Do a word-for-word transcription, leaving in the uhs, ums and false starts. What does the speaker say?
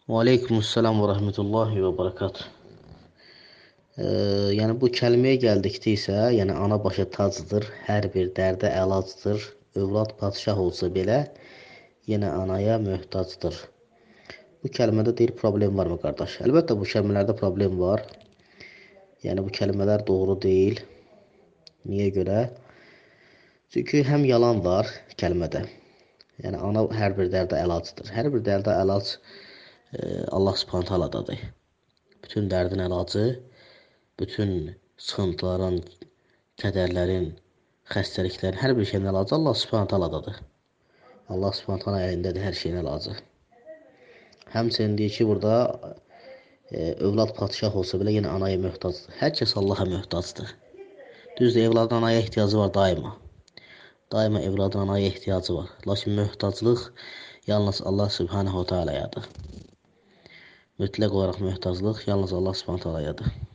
Və aleykümselam və rəhmətullahi və bərəkatuh. Ee, yəni bu kəlməyə gəldikdə isə, yəni ana başa tacdır, hər bir dərdə əlacdır. Övlad padşah olsa belə, yenə anaya möhtacdır. Bu kəlmədə deyir problem varmı qardaş? Əlbəttə bu kəlmələrdə problem var. Yəni bu kəlmələr doğru deyil. Niyə görə? Çünki həm yalan var kəlmədə. Yəni ana hər bir dərdə əlacdır. Hər bir dərdə əlac e, Allah Subhanahu taaladadır. Bütün dərdin əlacı, bütün sıxıntıların, kədərlərin, xəstəliklərin, hər bir şeyin əlacı Allah Subhanahu taaladadır. Allah Subhanahu taala əlindədir hər şeyin əlacı. Həmçinin deyir ki, burada e, övlad padşah olsa belə yenə anaya möhtacdır. Hər kəs Allaha möhtacdır. Düzdür, evladın anaya ehtiyacı var daima. Daima evladın anaya ehtiyacı var. Lakin möhtaclıq yalnız Allah Subhanahu Taalayadır. Mütləq olaraq möhtaclıq yalnız Allah Subhanahu Taalayadır.